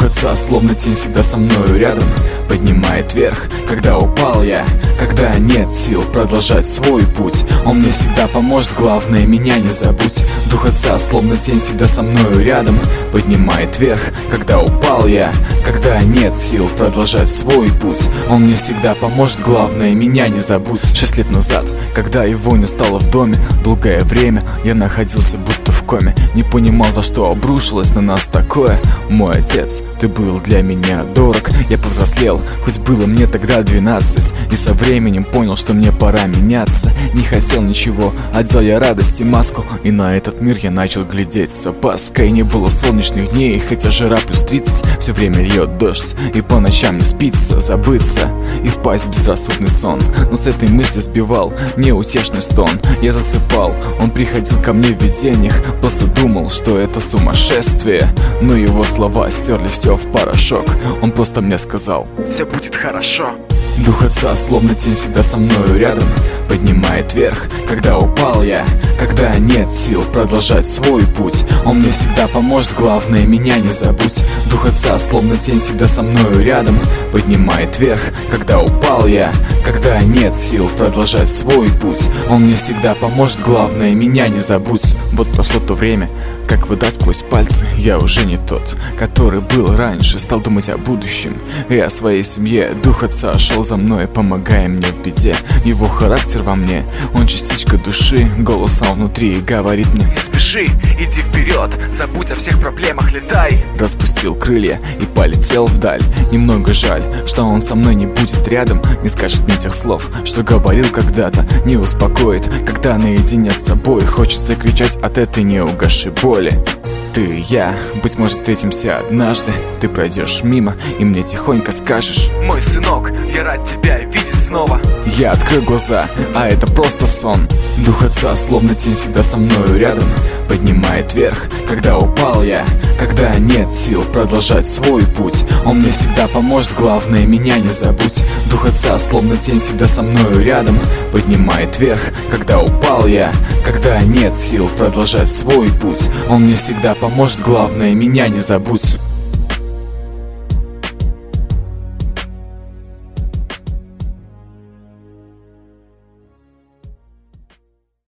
отца, словно тень, всегда со мною рядом, поднимает вверх, когда упал я, когда нет сил продолжать свой путь. Он мне всегда поможет, главное, меня не забудь. Дух отца, словно тень, всегда со мною рядом, поднимает вверх, когда упал я, когда нет сил продолжать свой путь. Он мне всегда поможет, главное, меня не забудь. 6 лет назад, когда его не стало в доме, долгое время я находился будто в коме. Не понимал, за что обрушилось на нас такое. Мой отец, ты был для меня дорог. Я повзрослел, хоть было мне тогда 12, и со временем понял, что мне пора меняться. Не хотел ничего, одел я радость и маску, и на этот мир я начал глядеть с опаской. Не было солнечных дней, хотя жара плюс 30, все время льет дождь, и по ночам не спится, забыться и впасть в безрассудный сон. Но с этой мысли сбивал неутешный стон. Я засыпал, он приходил ко мне в видениях, просто думал, что это сумасшествие. Но его слова стерли все в порошок. Он просто мне сказал: все будет хорошо. Дух отца, словно тень, всегда со мною рядом, поднимает вверх, когда упал я, когда нет сил продолжать свой путь. Он мне всегда поможет, главное, меня не забудь. Дух отца, словно тень, всегда со мною рядом, поднимает вверх, когда упал я, когда нет сил продолжать свой путь. Он мне всегда поможет, главное, меня не забудь. Вот прошло то время, как вода сквозь пальцы. Я уже не тот, который был раньше. Стал думать о будущем и о своей семье. Дух отца шел за мной, помогая мне в беде. Его характер во мне, он частичка души. Голосом внутри говорит мне: не спеши, иди вперед, забудь о всех проблемах, летай. Распустил крылья и полетел вдаль. Немного жаль, что он со мной не будет рядом, не скажет мне тех слов, что говорил когда-то, не успокоит, когда наедине с собой хочется кричать от этой неугасшей боли. Ты и я, быть может, встретимся однажды. Ты пройдешь мимо и мне тихонько скажешь: мой сынок, я рад тебя видеть снова. Я открыл глаза, а это просто сон. Дух отца, словно тень, всегда со мною рядом, поднимает вверх, когда упал я, когда нет сил продолжать свой путь. Он мне всегда поможет, главное, меня не забудь. Дух отца, словно тень, всегда со мною рядом, поднимает вверх, когда упал я, когда нет сил продолжать свой путь. Он мне всегда поможет, главное, меня не забудь.